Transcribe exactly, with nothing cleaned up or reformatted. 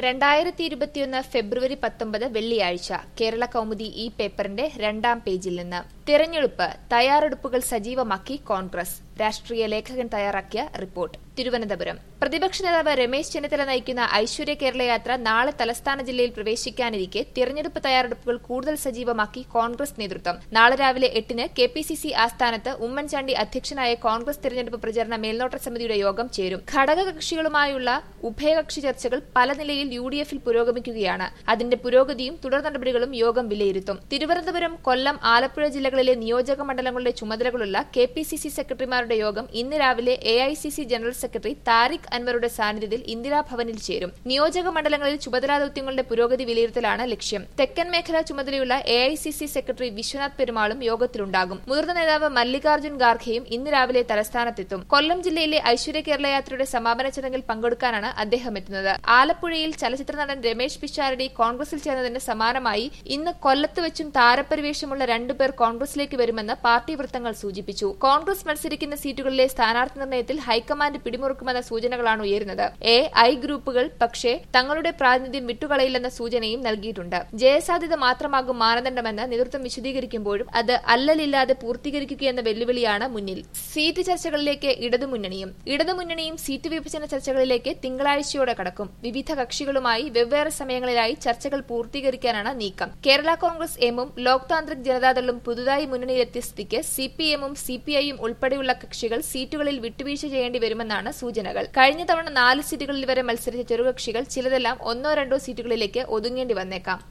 രണ്ടായിരത്തി ഇരുപത്തിയൊന്ന് ഫെബ്രുവരി പത്തൊമ്പത് വെള്ളിയാഴ്ച കേരള കൗമുദി ഈ പേപ്പറിന്റെ രണ്ടാം പേജിൽ നിന്ന് തിരഞ്ഞെടുപ്പ് തയ്യാറെടുപ്പുകൾ സജീവമാക്കി കോൺഗ്രസ് രാഷ്ട്രീയ ലേഖകൻ തയ്യാറാക്കിയ റിപ്പോർട്ട്. തിരുവനന്തപുരം പ്രതിപക്ഷ നേതാവ് രമേശ് ചെന്നിത്തല നയിക്കുന്ന ഐശ്വര്യ കേരള യാത്ര നാളെ തലസ്ഥാന ജില്ലയിൽ പ്രവേശിക്കാനിരിക്കെ തിരഞ്ഞെടുപ്പ് തയ്യാറെടുപ്പുകൾ കൂടുതൽ സജീവമാക്കി കോൺഗ്രസ് നേതൃത്വം. നാളെ രാവിലെ എട്ടിന് കെ പി സി സി ആസ്ഥാനത്ത് ഉമ്മൻചാണ്ടി അധ്യക്ഷനായ കോൺഗ്രസ് തിരഞ്ഞെടുപ്പ് പ്രചരണ മേൽനോട്ട സമിതിയുടെ യോഗം ചേരും. ഘടകകക്ഷികളുമായുള്ള ഉഭയകക്ഷി ചർച്ചകൾ പല നിലയിൽ യു ഡി എഫിൽ പുരോഗമിക്കുകയാണ്. അതിന്റെ പുരോഗതിയും തുടർ നടപടികളും യോഗം വിലയിരുത്തും. തിരുവനന്തപുരം, കൊല്ലം, ആലപ്പുഴ ജില്ലകളിലെ നിയോജക മണ്ഡലങ്ങളുടെ ചുമതലകളുള്ള കെ പി സി സി സെക്രട്ടറിമാരുടെ യോഗം ഇന്ന് രാവിലെ A I C C general secretary Tariq അൻവറുടെ സാന്നിധ്യത്തിൽ ഇന്ദിരാഭവനിൽ ചേരും. നിയോജക മണ്ഡലങ്ങളിൽ ചുമതലാ ദൌത്യങ്ങളുടെ പുരോഗതി വിലയിരുത്തലാണ് ലക്ഷ്യം. തെക്കൻ മേഖല ചുമതലയുള്ള A I C C secretary Vishwanath പെരുമാളും യോഗത്തിലുണ്ടാകും. മുതിർന്ന നേതാവ് മല്ലികാർജ്ജുൻ ഖാർഖെയും ഇന്ന് രാവിലെ തലസ്ഥാനത്തെത്തും. കൊല്ലം ജില്ലയിലെ ഐശ്വര്യ കേരള യാത്രയുടെ സമാപന ചടങ്ങിൽ പങ്കെടുക്കാനാണ് അദ്ദേഹം എത്തുന്നത്. ആലപ്പുഴയിൽ ചലച്ചിത്ര നടൻ രമേശ് പിഷാരടി കോൺഗ്രസിൽ ചേർന്നതിന് സമാനമായി ഇന്ന് കൊല്ലത്ത് വെച്ചും താരപരിവേഷമുള്ള രണ്ടുപേർ കോൺഗ്രസിലേക്ക് വരുമെന്ന് പാർട്ടി വൃത്തങ്ങൾ സൂചിപ്പിച്ചു. കോൺഗ്രസ് മത്സരിക്കുന്ന സീറ്റുകളിലെ സ്ഥാനാർത്ഥി നിർണയത്തിൽ ഹൈക്കമാൻഡ് പിടിമുറുക്കുമെന്ന സൂചനകളാണ് ഉയരുന്നത്. എ ഐ ഗ്രൂപ്പുകൾ പക്ഷേ തങ്ങളുടെ പ്രാതിനിധ്യം വിട്ടുകളയില്ലെന്ന സൂചനയും നൽകിയിട്ടുണ്ട്. ജയസാധ്യത മാത്രമാകും മാനദണ്ഡമെന്ന് നേതൃത്വം വിശദീകരിക്കുമ്പോഴും അത് അല്ലലില്ലാതെ പൂർത്തീകരിക്കുകയെന്ന വെല്ലുവിളിയാണ് മുന്നിൽ. സീറ്റ് ചർച്ചകളിലേക്ക് ഇടതുമുന്നണിയും ഇടതുമുന്നണിയും സീറ്റ് വിഭജന ചർച്ചകളിലേക്ക് തിങ്കളാഴ്ചയോടെ കടക്കും. വിവിധ കക്ഷികളുമായി വെവ്വേറെ സമയങ്ങളിലായി ചർച്ചകൾ പൂർത്തീകരിക്കാനാണ് നീക്കം. കേരള കോൺഗ്രസ് എമ്മും ലോക് താന്ത്രിക് ജനതാദളും പുതുതായി മുന്നണിയിലെത്തിയ സ്ഥിതിക്ക് സി പി എമ്മും സി പി ഐയും ഉൾപ്പെടെയുള്ള കക്ഷികൾ സീറ്റുകളിൽ വിട്ടുവീഴ്ച ചെയ്യേണ്ടി വരുമെന്നാണ് സൂചനകൾ. കഴിഞ്ഞ തവണ നാല് സീറ്റുകളിൽ വരെ മത്സരിച്ച ചെറുകക്ഷികൾ ചിലതെല്ലാം ഒന്നോ രണ്ടോ സീറ്റുകളിലേക്ക് ഒതുങ്ങേണ്ടി വന്നേക്കാം.